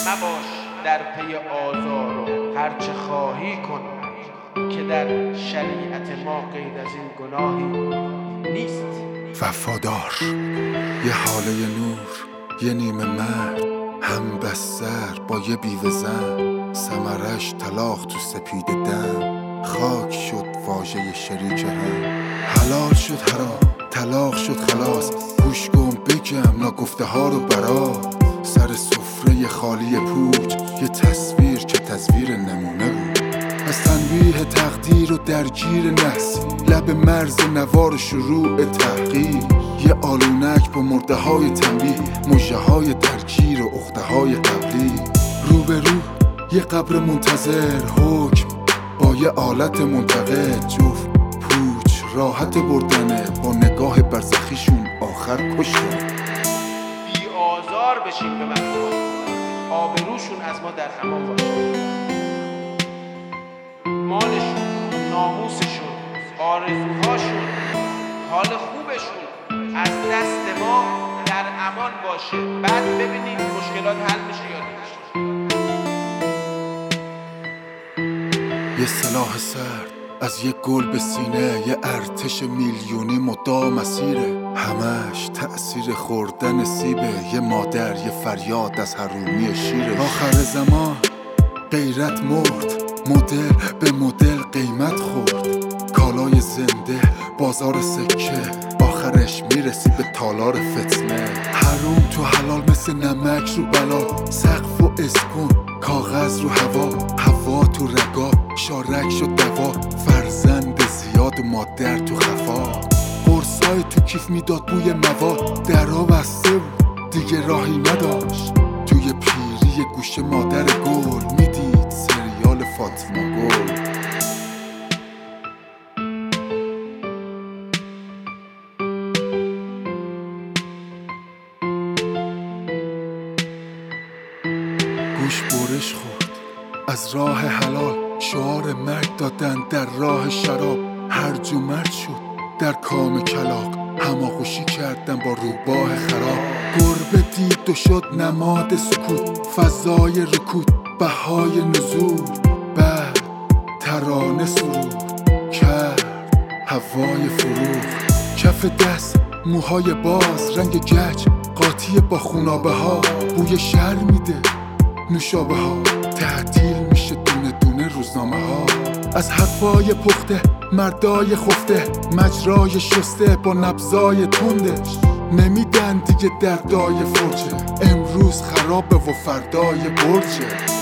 مباش در پی آزار و هرچه خواهی کن که در شریعت ما غیر از این گناهی نیست. وفادار، یه حاله نور، یه نیمه مرد، هم بستر با یه بیوه زن، ثمرش طلاق تو سپید دم، خاک شد واژه شریک هم، حلال شد حرام، طلاق شد خلاص، گوش کن بگم ناگفته ها رو برات، سر سفره خالی پوچ، یه تصویر که تصویر نمونه بود، از تنبیه تقدیر و درگیر نحس، لب مرز نوار و شروع تحقیر، یه آلونک با مرده های تنبیه، مژه های درگیر و عقده های قبلی، روبرو یه قبر منتظر، حکم با یه آلت منتقد، جفت پوچ راحت بردنه، با نگاه برزخیشون آخر کشتن. بی آزار بشیم به مردم، آبروشون از ما در امان باشه، مالشون، ناموسشون، آرزوهاشون، حال خوبشون از دست ما در امان باشه، بعد ببینیم مشکلات حل میشه یا نمیشه. یه سلاح سرد از یه گل به سینه، یه ارتش میلیونی مدام مسیره، همش تأثیر خوردن سیبه، یه مادر یه فریاد از حرومی شیره، آخر زمان غیرت مرد، مدل به مدل قیمت خورد، کالای زنده بازار سکه، آخرش میرسی به تالار فتنه، حروم تو حلال مثل نمک رو بلا، سقف و اسکون کاغذ رو هوا، هوا تو رگا شارک شد دوا، فرزند زیاد و مادر تو خفا، قرصای تو کیف میداد بوی مواد، درا بسته بود دیگه راهی نداشت، توی پیری گوشه مادر گل میدید سریال فاطمه گل. گوش برش خورد از راه حلال، شعار مرگ دادن در راه شراب، هرج و مرج شد در کام کلاغ، هماغوشی کردن با روباه خراب، گربه دید و شد نماد سکوت، فضای رکود بهای نزول، بعد ترانه سرود کرد هوای فروغ، کف دست موهای باز، رنگ گچ قاطی با خونابه ها، بوی شهر میده نوشابه ها، تعطیل میشه دونه دونه روزنامه ها، از حرفای پخته مردای خفته، مجرای شسته با نبضای تندش، نمیدن دیگه دردای فرجه، امروز خرابه و فردای برجه.